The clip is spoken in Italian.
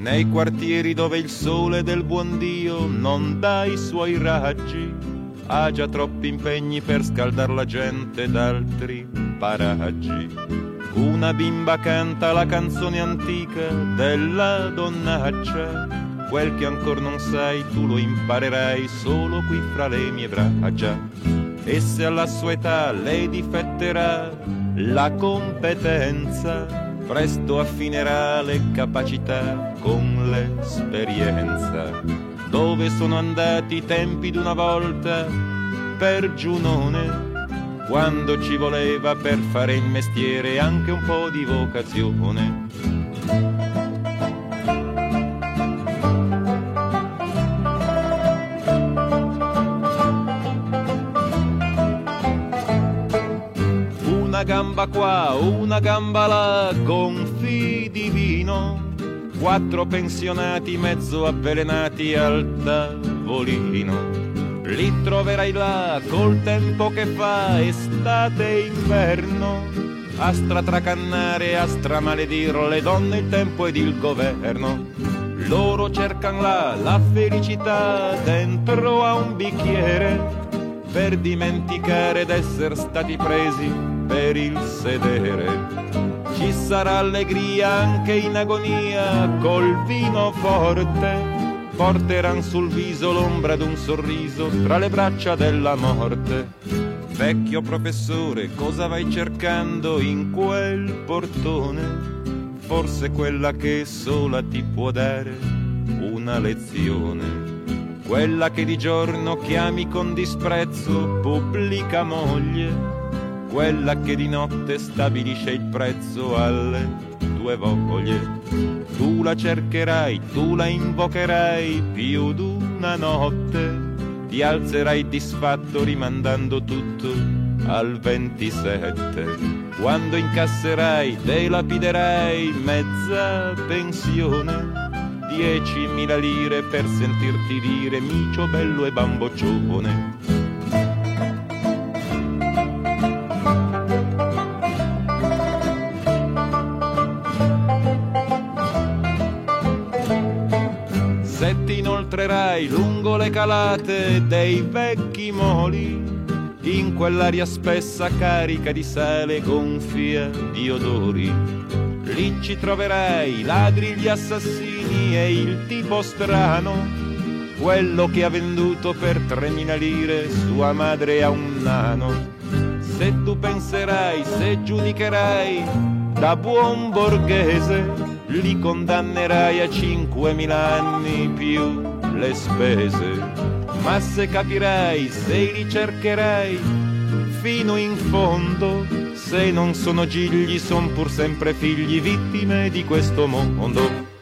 nei quartieri dove il sole del buon Dio non dà i suoi raggi, ha già troppi impegni per scaldar la gente d'altri paraggi. Una bimba canta la canzone antica della donnaccia, quel che ancor non sai tu lo imparerai solo qui fra le mie braccia. E se alla sua età le difetterà la competenza, presto affinerà le capacità con l'esperienza. Dove sono andati i tempi d'una volta per Giunone, quando ci voleva per fare il mestiere anche un po' di vocazione. Una gamba qua, una gamba là, gonfi di vino, 4 pensionati mezzo avvelenati al tavolino. Li troverai là col tempo che fa, estate e inverno, a stratracannare, a stramaledir le donne, il tempo ed il governo. Loro cercan là la felicità dentro a un bicchiere, per dimenticare d'essere stati presi per il sedere. Ci sarà allegria anche in agonia col vino forte, porteran sul viso l'ombra d'un sorriso tra le braccia della morte. Vecchio professore, cosa vai cercando in quel portone? Forse quella che sola ti può dare una lezione. Quella che di giorno chiami con disprezzo pubblica moglie, quella che di notte stabilisce il prezzo alle tue voglie. Tu la cercherai, tu la invocherai più d'una notte, ti alzerai disfatto rimandando tutto al 27. Quando incasserai, te lapiderai mezza pensione, 10.000 lire per sentirti dire micio bello e bamboccione. Se ti inoltrerai lungo le calate dei vecchi moli, in quell'aria spessa carica di sale gonfia di odori, lì ci troverai i ladri, gli assassini e il tipo strano, quello che ha venduto per 3.000 lire sua madre a un nano. Se tu penserai, se giudicherai da buon borghese, li condannerai a 5.000 anni più le spese. Ma se capirai, se li cercherai fino in fondo, se non sono gigli, son pur sempre figli, vittime di questo mondo.